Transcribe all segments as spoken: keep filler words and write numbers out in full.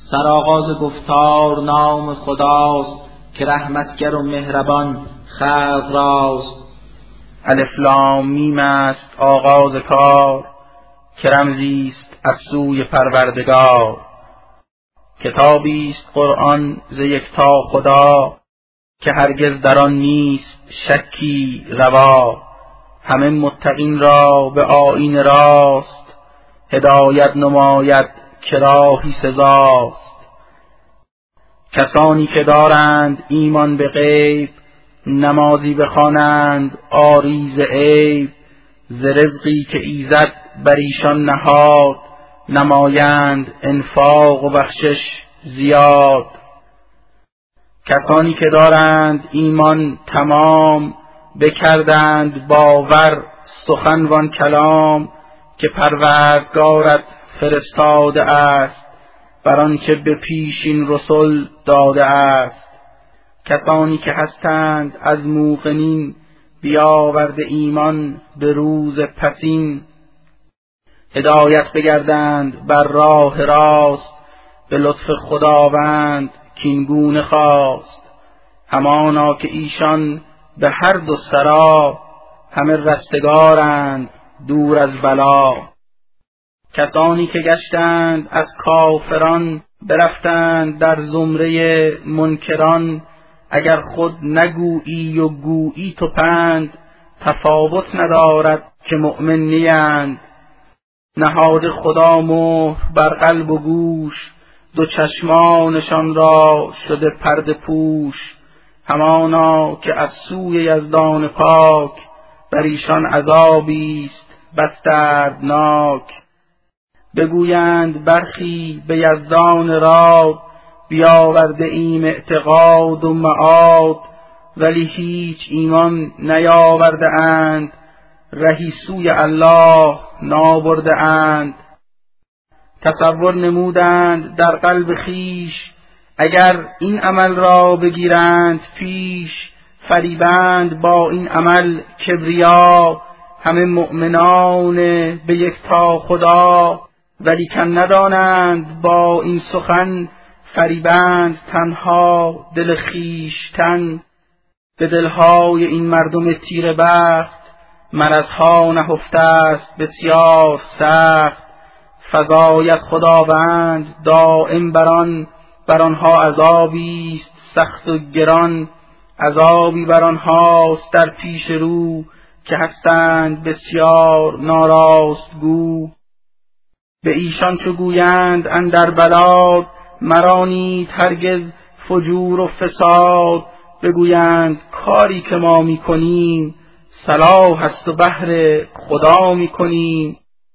سرآغاز گفتار نام خداست، که رحمتگر و مهربان خلق راست. الف لام میم است آغاز کار، که رمزی است از سوی پروردگار. کتابی است قرآن ز یکتا خدا، که هرگز در آن نیست شکی روا. همه متقین را به آیین راست، هدایت نماید که راهی سزاست. کسانی که دارند ایمان به غیب، نمازی بخوانند عاری ز عیب. ز رزقی که ایزد بر ایشان نهاد، نمایند انفاق و بخشش زیاد. کسانی که دارند ایمان تمام، بکردند باور سخن وان کلام. که پروردگارت فرستاده است، بر آنچه به پیشین رسل داده است. کسانی که هستند از موقنین، بیاورده ایمان به روز پسین. هدایت بگردند بر راه راست، به لطف خداوند کین گونه خواست. همانا که ایشان به هر دو سرا، همه رستگارند دور از بلا. کسانی که گشتند از کافران، برفتند در زمره منکران. اگر خود نگویی و گویی تو پند، تفاوت ندارد که مؤمن نیند. نهاده خدا مهر بر قلب و گوش، دو چشمانشان را شده پرده پوش. همانا که از سوی یزدان پاک، بر ایشان عذابی است بس دردناک. بگویند برخی به یزدان راد، بیاورده ایم اعتقاد و معاد. ولی هیچ ایمان نیاورده اند، رهی سوی الله نابرده اند. تصور نمودند در قلب خیش، اگر این عمل را بگیرند پیش. فریبند با این عمل کبریا، همه مؤمنان به یکتا خدا. ولیکن ندانند با این سخن، فریبند تنها دل خویشتن. به دلهای این مردم تیره بخت، مرضها نهفته است بسیار سخت. فزاید خداوند دائم بران، بر آنها عذابی است سخت و گران. عذابی بر آنهاست در پیش رو، که هستند بسیار ناراست گو. به ایشان چو گویند اندر بلاد، مرانید هرگز فجور و فساد. بگویند کاری که ما می کنیم، صلاح است و بهر خدا می کنیم.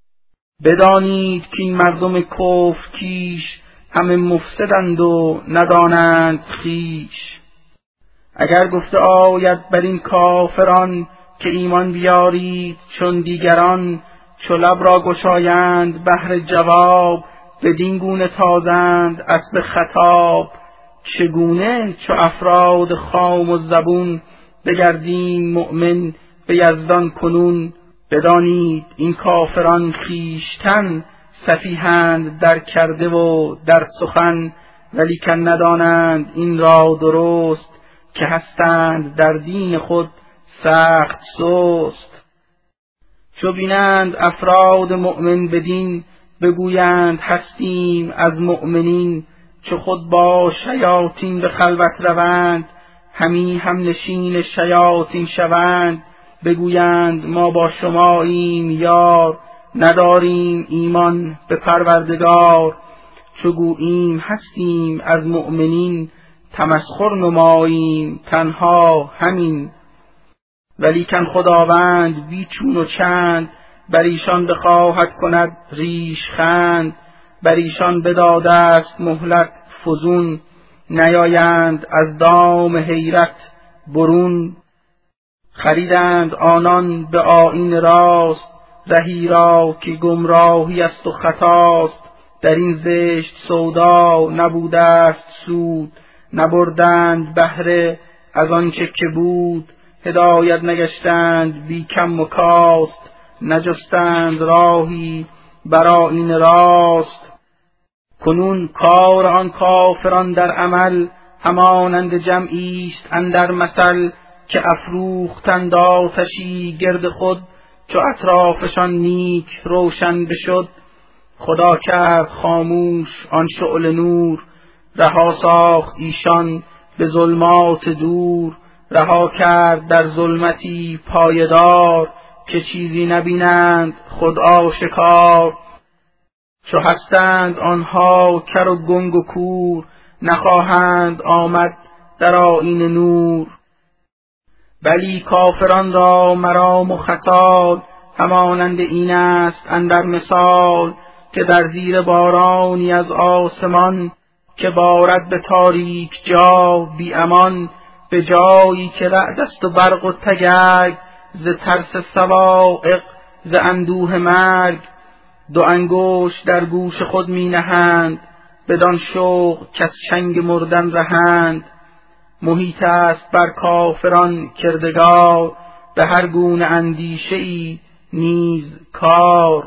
بدانید که این مردم کفر کیش، همه مفسدند و ندانند خویش. اگر گفته آید بر این کافران، که ایمان بیارید چون دیگران. چو لب را گشایند بهر جواب، بدین گونه تازند اسب خطاب. چگونه چو افراد خام و زبون، بگردیم مؤمن به یزدان کنون. بدانید این کافران خویشتن، سفیهند در کرده و در سخن. ولیکن ندانند این را درست، که هستند در دین خود سخت سست. چو بینند افراد مؤمن بدین، بگویند هستیم از مؤمنین. چو خود با شیاطین به خلوت روند، همی هم نشین شیاطین شوند. بگویند ما با شماییم یار، نداریم ایمان به پروردگار. چو گوییم هستیم از مؤمنین، تمسخر نماییم تنها همین. ولیکن خداوند بی چون و چند، بر ایشان بخواهد کند ریش خند. بر ایشان بداده است مهلت فزون، نیایند از دام حیرت برون. خریدند آنان به آیین راست، رهی را که گمراهی است و خطاست. در این زشت سودا نبوده است سود، نبردند بهره از آنچه که بود. هدایت نگشتند بی کم و کاست، نجستند راهی بر آیین راست. کنون کار آن کافران در عمل، همانند جمعی است اندر مثل، که افروختند آتشی گرد خود، چو اطرافشان نیک روشن بشد. خدا کرد خاموش آن شعله نور، رها ساخت ایشان به ظلمات دور. رها کرد در ظلمتی پایدار، که چیزی نبینند خود آشکار. چو هستند آنها کر و گنگ و کور، نخواهند آمد در آیین نور. بلی کافران را مرام و خصال، همانند این است اندر مثال، که در زیر بارانی از آسمان، که بارد به تاریک جا بی امان. به جایی که رعد است و برق و تگرگ، ز ترس صواعق ز اندوه مرگ. دو انگشت در گوش خود می نهند، بدان شوق کز چنگ مردن رهند. محیط است بر کافران کردگار، به هر گونه اندیشه ای نیز کار.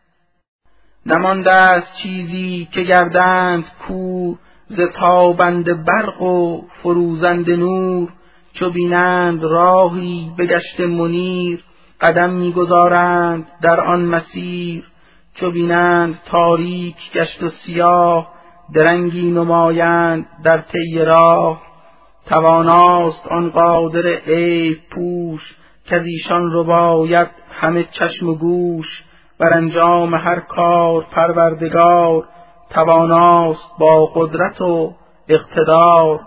نمانده است چیزی که گردند کور، ز تابنده برق و فروزنده نور. چو بینند راهی به گشت منیر، قدم می‌گذارند در آن مسیر. چو بینند تاریک گشت و سیاه، درنگی نمایند در طی راه. تواناست آن قادر عیب پوش، که از ایشان رباید همه چشم و گوش. بر انجام هر کار پروردگار، تواناست با قدرت و اقتدار.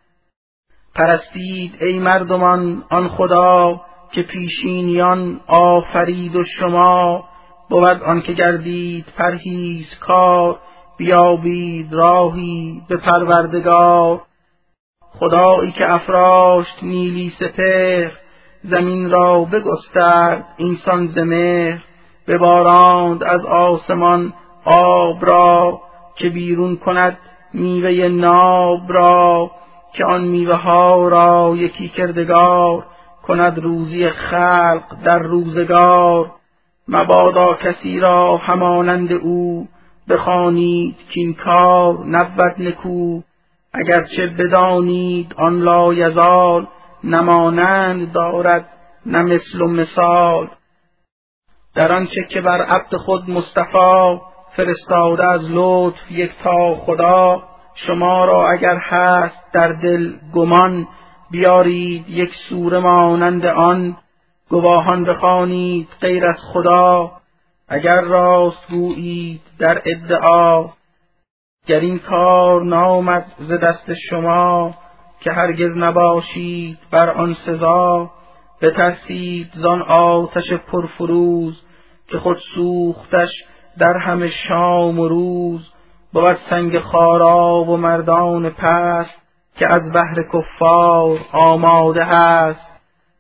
پرستید ای مردمان آن خدا، که پیشینیان آفرید و شما. بود آن که گردید پرهیزکار، بیابید راهی به پروردگار. خدایی که افراشت نیلی سپهر، زمین را بگسترد اینسان ز مهر. بباراند از آسمان آب را، که بیرون کند میوه ناب را. که آن میوه ها را یکی کردگار، کند روزی خلق در روزگار. مبادا کسی را همانند او، بخوانید کین کار نبود نکو. اگرچه بدانید آن لایزال، نمانند دارد نه مثل و مثال. در آنچه که بر عبد خود مصطفی، فرستاده از لطف یکتا خدا. شما را اگر هست در دل گمان، بیارید یک سوره مانند آن. گواهان بخوانید غیر از خدا، اگر راست گویید در ادعا. گر این کار نامد ز دست شما، که هرگز نباشید بر آن سزا. بترسید زان آتش پرفروز، که خود سوختش در همه شام و روز. بود سنگ خارا و مردان پست، که از بهر کفار آماده هست.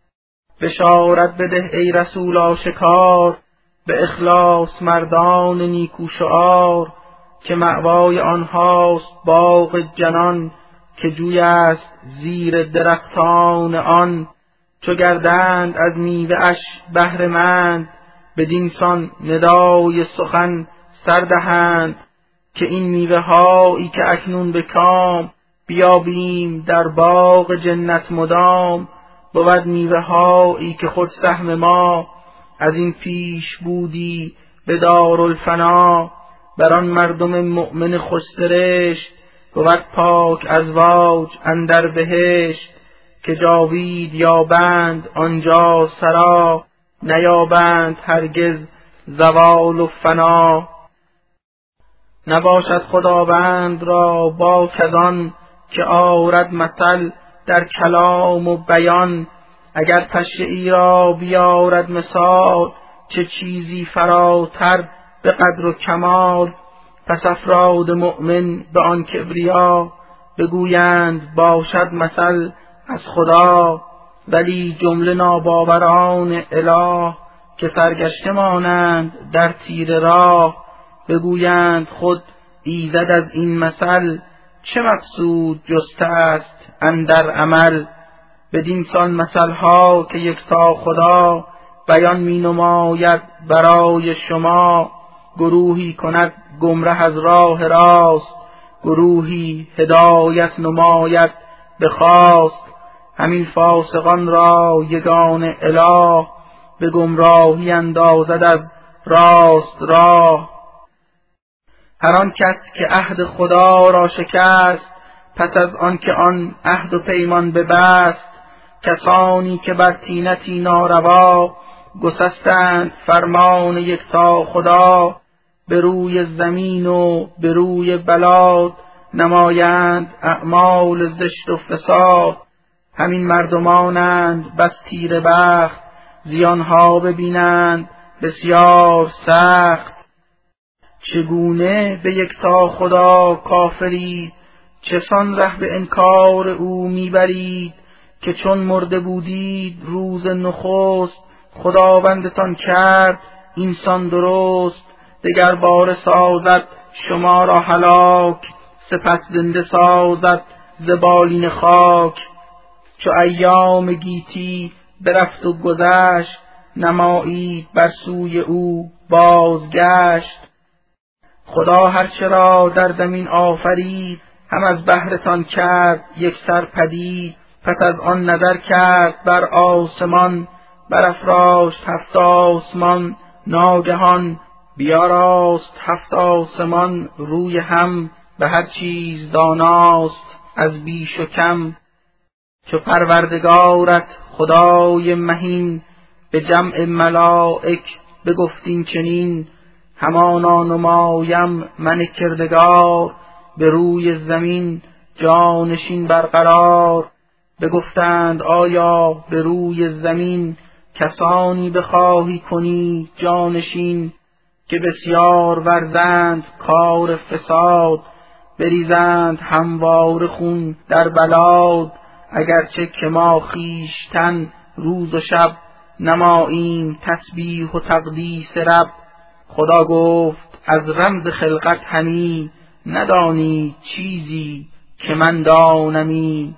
بشارت بده ای رسول آشکار، به اخلاص مردان نیکو شعار. که مأوای آنهاست باغ جنان، که جوی است زیر درختان آن. چو گردند از میوه اش بهره مند، بدین سان ندای سخن سردهند. که این میوه هایی که اکنون به کام، بیابیم در باغ جنت مدام. بود میوه هایی که خود سهم ما، از این پیش بودی به دارالفنا. بر آن مردم مؤمن خوش سرشت، بود پاک ازواج اندر بهشت. که جاوید یابند آنجا سرا، نیابند هرگز زوال و فنا. نباشد خداوند را با کزان، که آرد مثل در کلام و بیان. اگر پشه ای را بیارد مثال، چه چیزی فراتر به قدر و کمال. پس افراد مؤمن به آن کبریا، بگویند باشد مثل از خدا. ولی جمله ناباوران اله، که سرگشته مانند در تیر راه. بگویند خود ایزد از این مثل، چه مقصود جسته است اندر عمل. بدین سان مثلها که یکتا خدا، بیان می نماید برای شما. گروهی کند گمره از راه راست، گروهی هدایت نماید به خواست. همین فاسقان را یگان اله، به گمراهی اندازد از راست راه. هر آن کس که عهد خدا را شکست، پس از آن که آن عهد و پیمان ببست. کسانی که بر طینتی ناروا، گسستند فرمان یکتا خدا. به روی زمین و به روی بلاد، نمایند اعمال زشت و فساد. همین مردمانند بس تیره بخت، زیانها ببینند بسیار سخت. چگونه به یکتا خدا کافرید، چسان ره به انکار او میبرید. که چون مرده بودید روز نخست، خداوندتان کرد اینسان درست. دگر باره سازد شما را هلاک، سپس زنده سازد ز بالین خاک. چو ایام گیتی برفت و گذشت، نمایید بر سوی او بازگشت. خدا هرچه را در زمین آفرید، هم از بهرتان کرد یک سر پدید. پس از آن نظر کرد بر آسمان، برافراشت هفت آسمان ناگهان. بیاراست هفت آسمان روی هم، به هر چیز داناست از بیش و کم. چو پروردگارت خدای مهین، به جمع ملائک بگفتین چنین. همانا نمایم من کردگار، به روی زمین جانشین برقرار. بگفتند آیا به روی زمین، کسانی بخواهی کنی جانشین. که بسیار ورزند کار فساد، بریزند همواره خون در بلاد. اگرچه که ما خویشتن روز و شب، نماییم تسبیح و تقدیس رب. خدا گفت از رمز خلقت همی، ندانی چیزی که من دانمی.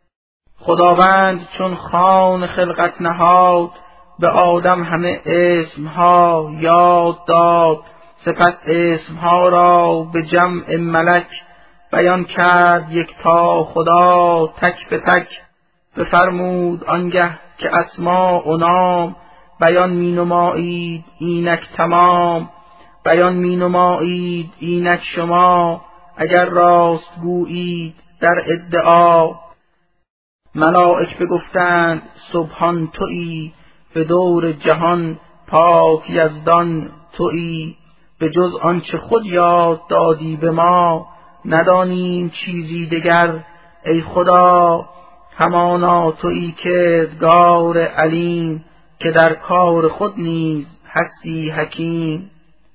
خداوند چون خوان خلقت نهاد، به آدم همه اسمها یاد داد. سپس اسمها را به جمع ملک، بیان کرد یکتا خدا تک به تک. بفرمود آنگه که اسما و نام، بیان می نمایید اینک تمام. بیان می نمایید اینک شما، اگر راست گویید در ادعا. ملائک بگفتند سبحان تویی، به دور جهان پاک یزدان تویی. به جز آنچه خود یاد دادی به ما، ندانیم چیزی دگر ای خدا. همانا تویی کردگار علیم، که در کار خود نیز هستی حکیم.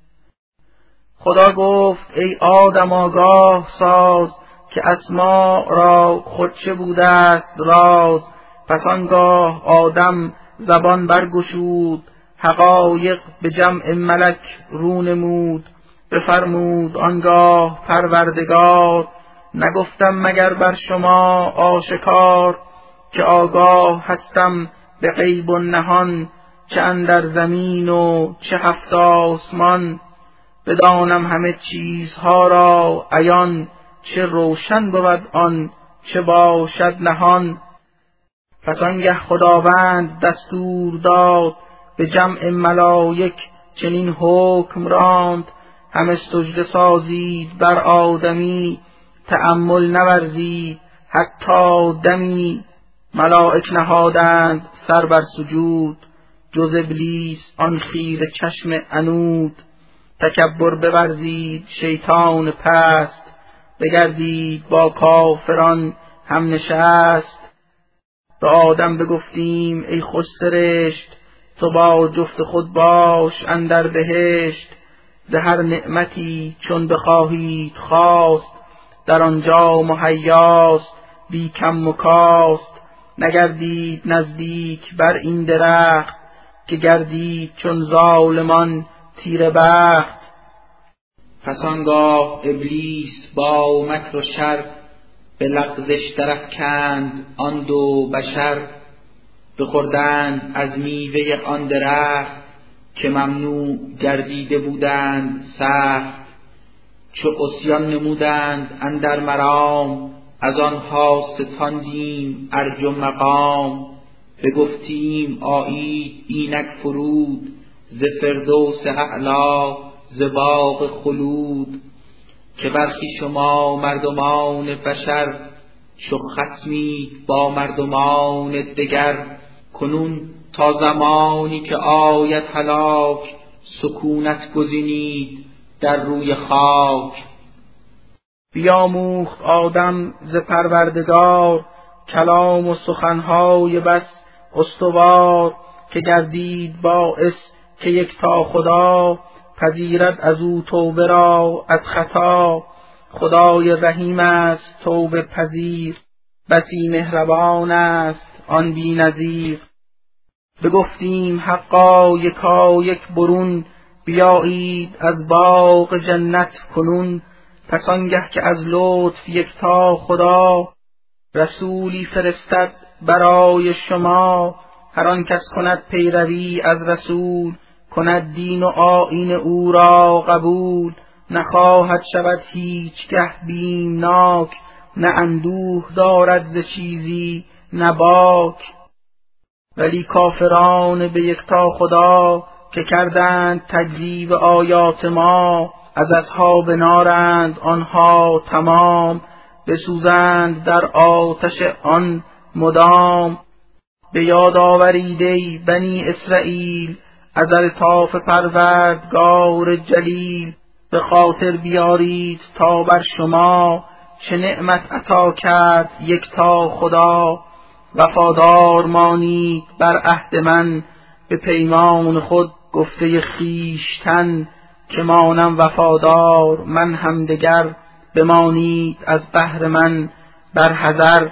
خدا گفت ای آدم آگاه ساز، که اسما را خود چه بوده است راز. پس آنگاه آدم زبان برگشود، حقایق به جمع ملک رو نمود. بفرمود آنگاه پروردگار، نگفتم مگر بر شما آشکار. که آگاه هستم به غیب و نهان، چه اندر زمین و چه هفت آسمان. بدانم همه چیزها را عیان، چه روشن بود آن چه باشد نهان. پس آنگه خداوند دستور داد، به جمع ملائک چنین حکم راند. همه سجده سازید بر آدمی، تأمل نورزید حتی دمی. ملائک نهادند سر بر سجود، جز ابلیس آن خیره چشم عنود. تکبر بورزید شیطان پست، بگردید با کافران هم نشست. به آدم بگفتیم ای خوش سرشت، تو با جفت خود باش اندر بهشت. ز هر نعمتی چون بخواهید خواست، در آنجا مهیاست بی کم و کاست. نگردید نزدیک بر این درخت، که گردید چون ظالمان تیره بخت. پس آنگاه ابلیس با مکر و شر، به لغزش درافکند آن دو بشر. بخوردند از میوه آن درخت، که ممنوع گردیده بودند سخت، چو عصیان نمودند اندر مرام، از آنها ستاندیم ارج و مقام. بگفتیم آیید اینک فرود، ز فردوس اعلی ز باغ خلود. که برخی شما مردمان بشر، چو خصمید با مردمان دگر. کنون تا زمانی که آید هلاک، سکونت گزینید در روی خاک. بیاموخت آدم ز پروردگار، کلام و سخنهای بس استوار. که گردید باعث که یکتا خدا، پذیرد از او توبه را از خطا. خدای رحیم است توبه پذیر، بسی مهربان است آن بی نظیر. بگفتیم حقا یکا یک برون، بیایید از باغ جنت کنون. پس آنگه که از لطف یکتا خدا، رسولی فرستد برای شما. هر آن کس کند پیروی از رسول، کند دین و آیین او را قبول. نخواهد شود هیچگه بیمناک، نه اندوه دارد ز چیزی نه باک. ولی کافران به یکتا خدا، که کردند تکذیب آیات ما. از اصحاب نارند آنها تمام، بسوزند در آتش آن مدام. به یاد آورید ای بنی اسرائیل، از الطاف پروردگار جلیل. به خاطر بیارید تا بر شما، چه نعمت عطا کرد یکتا خدا. وفادار مانید بر عهد من، به پیمان خود گفته خویشتن. که مانم وفادار من هم دگر، بمانید از بهر من بر حذر.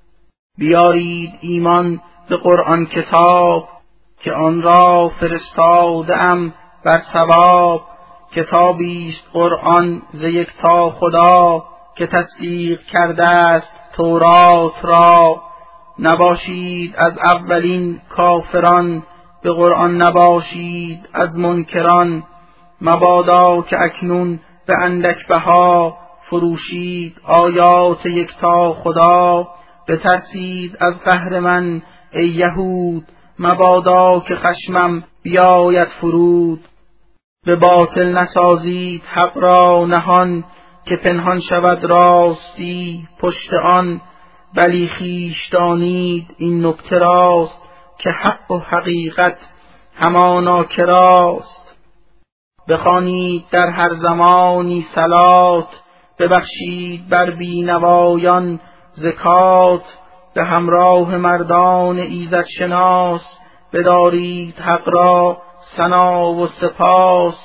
بیارید ایمان به قرآن کتاب، که آن را فرستاده ام بر ثواب. کتابی است قرآن ز یکتا خدا، که تصدیق کرده است تورات را. نباشید از اولین کافران، به قرآن نباشید از منکران. مبادا که اکنون به اندک بها، فروشید آیات یکتا خدا. بترسید از قهر من ای یهود، مبادا که خشمم بیاید فرود. به باطل نسازید حق را نهان، که پنهان شود راستی پشت آن. بلی خویش دانید این نکته راست، که حق و حقیقت همانا کراست. بخوانید در هر زمانی صلات، ببخشید بر بینوایان زکات. به همراه مردان ایزد شناس، بدارید حق را ثنا و سپاس.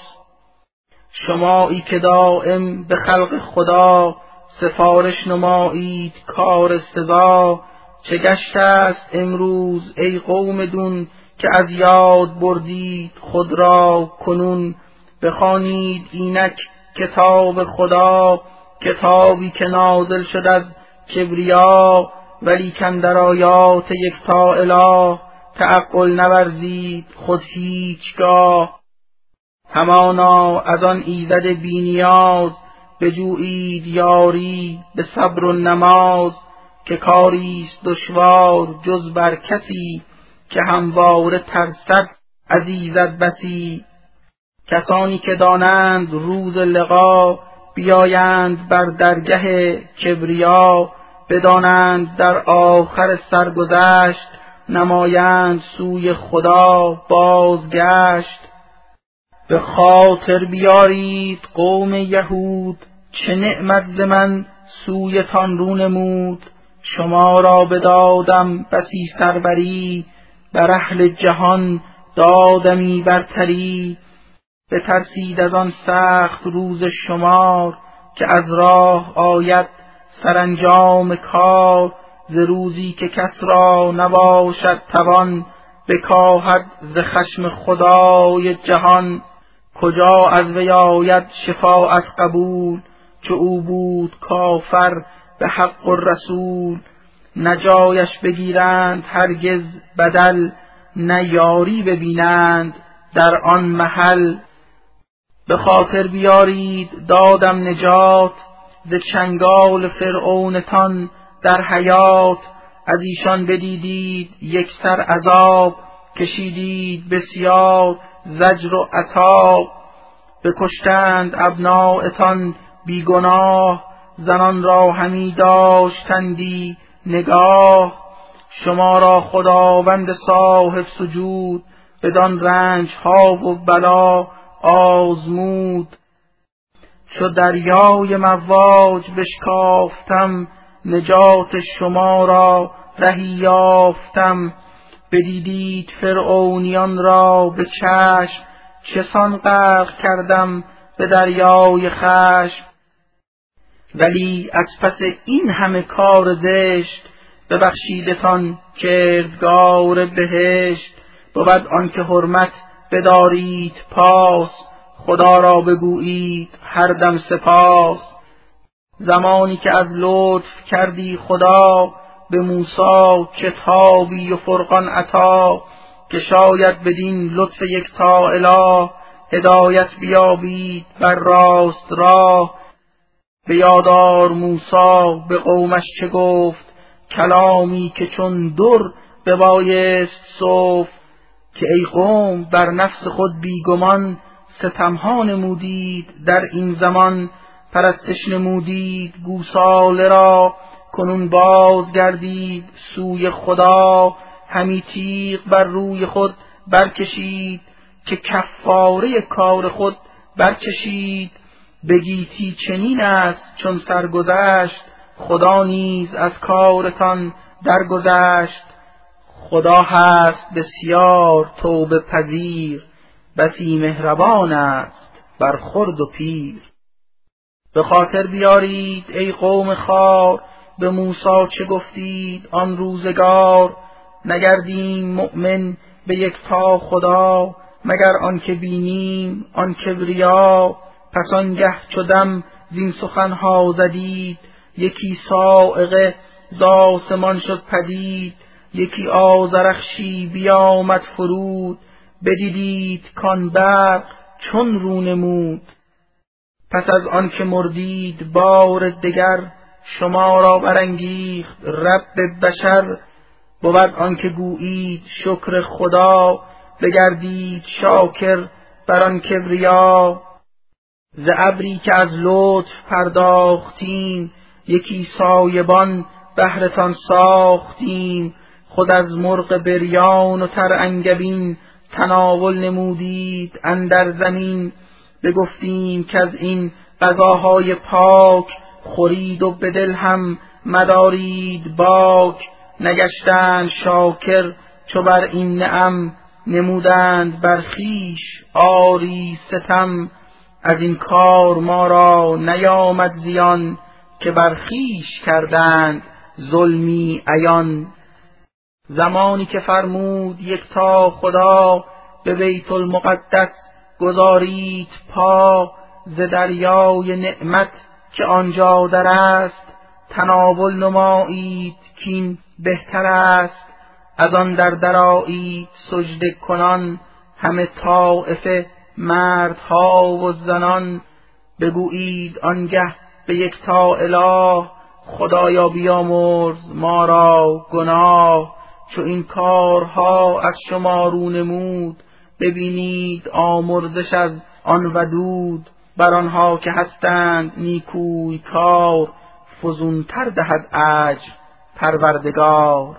شمایی که دائم به خلق خدا، سفارش نمایید کار سزا. چه گشته است امروز ای قوم دون، که از یاد بردید خود را کنون. بخوانید اینک کتاب خدا، کتابی که نازل شد از کبریا. ولی کاندر آیات یکتا اله، تعقل نورزید خود هیچگاه. همانا از آن ایزد بی نیاز، بجویید یاری به صبر و نماز. که کاریست دشوار جز بر کسی، که همواره ترسد از ایزد بسی. کسانی که دانند روز لقا، بیایند بر درگه کبریا. بدانند در آخر سرگذشت، نمایند سوی خدا بازگشت. به خاطر بیارید قوم یهود، چه نعمت ز من سویتان رو نمود. شما را بدادم بسی سروری، بر اهل جهان دادمی برتری. بترسید از آن سخت روز شمار، که از راه آید سرانجام کار. ز روزی که کس را نباشد توان، بکاهد ز خشم خدای جهان. کجا از وی آید شفاعت قبول، چو او بود کافر به حق و رسول. نه جایش بگیرند هرگز بدل، نه یاری ببینند در آن محل. به خاطر بیارید دادم نجات، ز چنگال فرعونتان در حیات. از ایشان بدیدید یک سر عذاب، کشیدید بسیار زجر و عتاب. بکشتند ابنایتان بیگناه، زنان را همی داشتندی نگاه. شما را خداوند صاحب سجود، بدان رنج ها و بلا آزمود. چو دریای مواج بشکافتم، نجات شما را رهی یافتم. بدیدید فرعونیان را به چشم، چسان غرق کردم به دریای خشم. ولی از پس این همه کار زشت، ببخشیدتان کردگار بهشت. بود آنکه حرمت بدارید پاس، خدا را بگویید هر دم سپاس. زمانی که از لطف کردی خدا، به موسی کتابی و فرقان عطا. که شاید بدین لطف یکتا اله، هدایت بیابید بر راست راه. به یادار موسی به قومش چه گفت، کلامی که چون در ببایست سفت. که ای قوم بر نفس خود بیگمان، ستمها نمودید در این زمان. پرستش نمودید گوساله را، کنون باز گردید سوی خدا. همی تیغ بر روی خود برکشید، که کفاره کار خود برکشید. بگیتی چنین است چون سرگذشت، خدا نیز از کارتان درگذشت. خدا هست بسیار توبه پذیر، بسی مهربان است بر خرد و پیر. به خاطر بیارید ای قوم خوار، به موسی چه گفتید آن روزگار. نگردیم مؤمن به یکتا خدا، مگر آنکه بینیم آن کبریا. پس آنگه چو دم زین سخنها زدید، یکی صاعقه ز آسمان شد پدید. یکی آذرخشی بیامد فرود، بدیدید کان برق چون رو نمود. پس از آن که مردید بار دگر، شما را برانگیخت رب بشر. بود آن که گویید شکر خدا، بگردید شاکر بر آن کبریا. ز ابری که از لطف پرداختیم، یکی سایبان بهرتان ساختیم. خود از مرغ بریان و تر انگبین، تناول نمودید اندر زمین. بگفتیم که از این غذاهای پاک، خورید و به دل هم مدارید باک. نگشتند شاکر چو بر این نعم، نمودند بر خویش آری ستم. از این کار ما را نیامد زیان، که بر خویش کردند ظلمی عیان. زمانی که فرمود یکتا خدا، به بیت المقدس گذارید پا. ز دریای نعمت که آنجا در است، تناول نمایید کین بهتر است. از آن در درآیید سجده کنان، همه طایفه مردها و زنان. بگویید آنگه به یکتا اله، خدایا بیامرز ما را گناه. چو این کارها از شما رو نمود، ببینید آمرزش از آن ودود. بر آنها که هستند نیکوی کار، فزونتر دهد اجر پروردگار.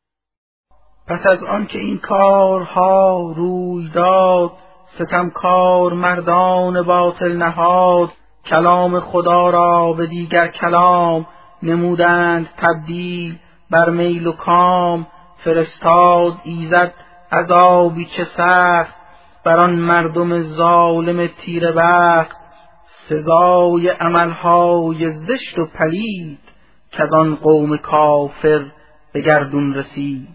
پس از آن که این کارها روی داد، ستمکار مردان باطل نهاد. کلام خدا را به دیگر کلام، نمودند تبدیل بر میل و کام. فرستاد ایزد عذابی چه سخت، بر آن مردم ظالم تیره بخت. سزای عملهای زشت و پلید، کز آن قوم کافر به گردون رسید.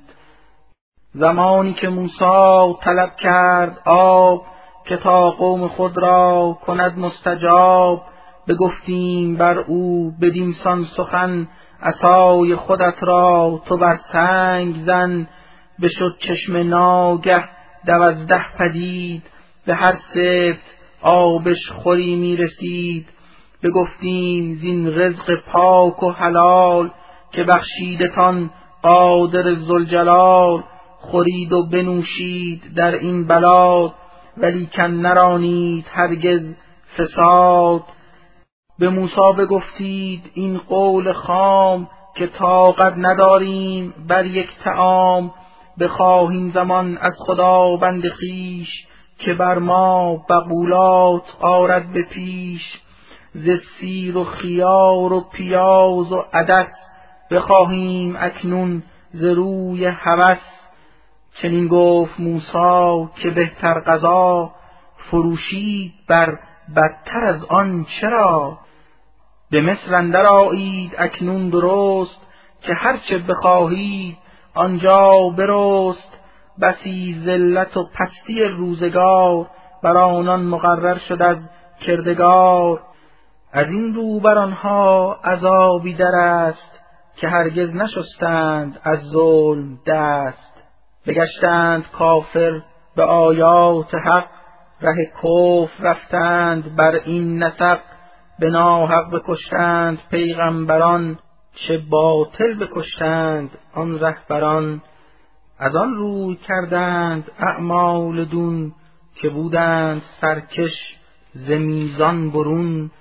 زمانی که موسی طلب کرد آب، که تا قوم خود را کند مستجاب. بگفتیم بر او بدین سان سخن، عصای خودت را تو بر سنگ زن. بشد چشمه ناگه دوازده پدید، به هر سبت آبش خوری می رسید. بگفتیم زین رزق پاک و حلال، که بخشیدتان قادر ذوالجلال. خورید و بنوشید در این بلاد، ولیکن نرانید هرگز فساد. به موسی بگفتید این قول خام، که طاقت نداریم بر یک طعام. بخواهیم زمان از خداوند خویش، که بر ما بقولات آرد به پیش. ز سیر و خیار و پیاز و عدس، بخواهیم اکنون ز روی هوس. چنین گفت موسی که بهتر غذا، فروشید بر بدتر از آن چرا. به مصر اندر آیید اکنون درست، که هرچه بخواهید آنجا برست. بسی ذلت و پستی روزگار، بر آنان مقرر شد از کردگار. از این رو بر آنها عذابی در است، که هرگز نشستند از ظلم دست. بگشتند کافر به آیات حق، ره کفر رفتند بر این نسق. به ناحق بکشتند پیغمبران، چه باطل بکشتند آن رهبران. از آن روی کردند اعمال دون، که بودند سرکش ز میزان برون.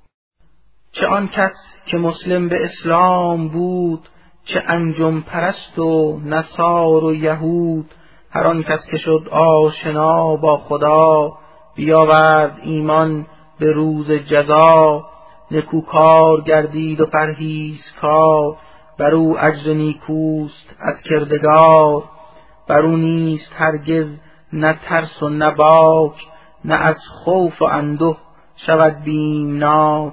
چه آن کس که مسلم به اسلام بود، چه انجم پرست و نصار و یهود. هر آن کس که شد آشنا با خدا، بیاورد ایمان به روز جزا. نکوکار گردید و پرهیزکار، بر او اجر نیکوست از کردگار. بر او نیست هرگز نه ترس و نه باک، نه از خوف و انده شود بیمناک.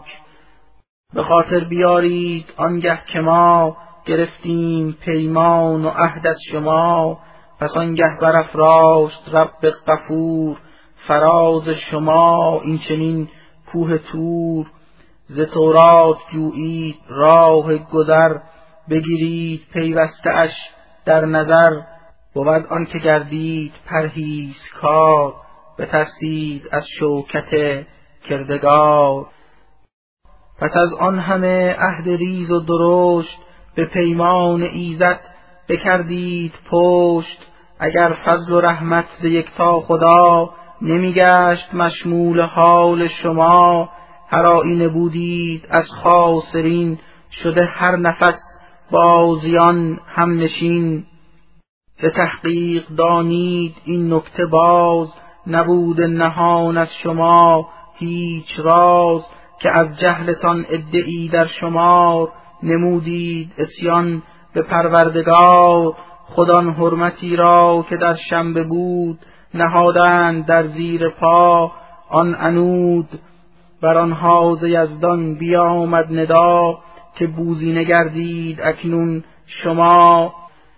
به خاطر بیارید آنگه که ما، گرفتیم پیمان و عهد از شما. پس آنگه برافراشت رب غفور، فراز شما این چنین کوه طور. ز تورات جویید راه گذر، بگیرید پیوسته اش در نظر. بود آن که گردید پرهیزکار، بترسید از شوکت کردگار. پس از آن همه عهد ریز و درشت، به پیمان ایزد بکردید پشت. اگر فضل و رحمت ز یکتا خدا، نمیگشت مشمول حال شما. هر آیینه بودید از خاسرین، شده هر نفس بازیان هم نشین. به تحقیق دانید این نکته باز، نبود نهان از شما هیچ راز. که از جهلتان ادعی در شمار، نمودید عصیان به پروردگار. خود آن حرمتی را که در شنبه بود، نهادند در زیر پا آن عنود. بر آنها ز یزدان بیامد ندا، که بوزینه گردید اکنون شما.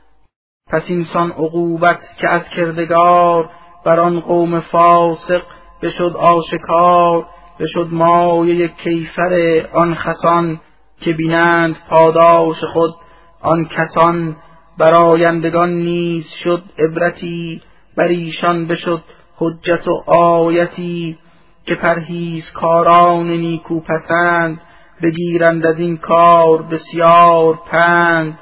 پس اینسان عقوبت که از کردگار، بر آن قوم فاسق بشد آشکار. بشد مایه کیفر آن خسان، که بینند پاداش خود آن کسان. برآیندگان نیز شد عبرتی، بر ایشان بشد حجت و آیتی. که پرهیزکاران نیکو پسند، بگیرند از این کار بسیار پند.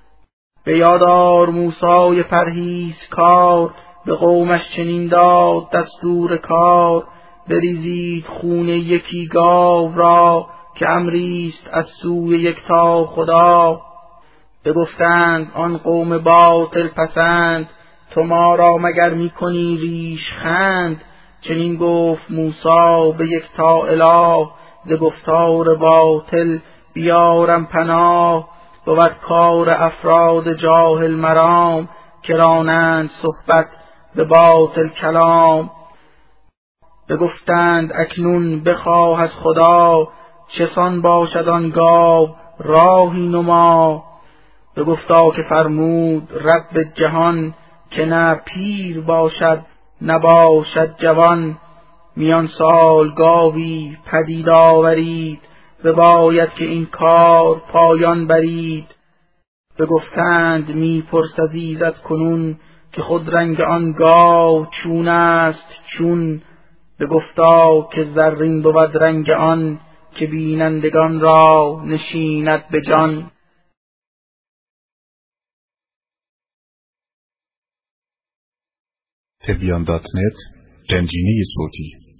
به یادار موسی پرهیزکار، به قومش چنین داد دستور کار. بریزید خون یکی گاو را، که امریست از سوی یکتا خدا. بگفتند آن قوم باطل پسند، تو ما را مگر میکنی ریش خند. چنین گفت موسی به یکتا اله، ز گفتار باطل بیارم پناه. بود کار افراد جاهل مرام، که رانند صحبت به باطل کلام. بگفتند اکنون بخواه از خدا، چسان باشد آن گاو راهی نما. بگفتا که فرمود رب جهان، که نه پیر باشد نباشد جوان. میان سال گاوی پدید آورید، بباید که این کار پایان برید. بگفتند می پرس از ایزد کنون، که خود رنگ آن گاو چون است چون، به گفتا که زرین بود رنگ آن، که بینندگان را نشیند به جان. تبیان دات نت، گنجینه صوتی.